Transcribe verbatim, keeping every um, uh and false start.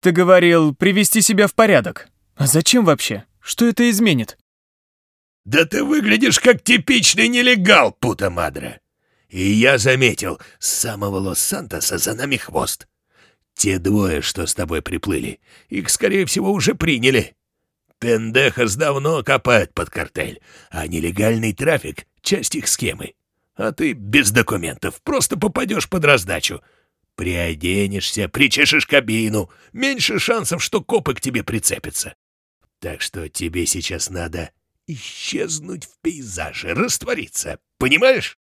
Ты говорил, привести себя в порядок. А зачем вообще? Что это изменит? Да ты выглядишь как типичный нелегал, пута мадре. И я заметил, с самого Лос-Сантоса за нами хвост. Те двое, что с тобой приплыли, их, скорее всего, уже приняли. Пендехос давно копают под картель, а нелегальный трафик — часть их схемы. А ты без документов просто попадешь под раздачу. Приоденешься, причешешь кабину, меньше шансов, что копы к тебе прицепятся. Так что тебе сейчас надо исчезнуть в пейзаже, раствориться, понимаешь?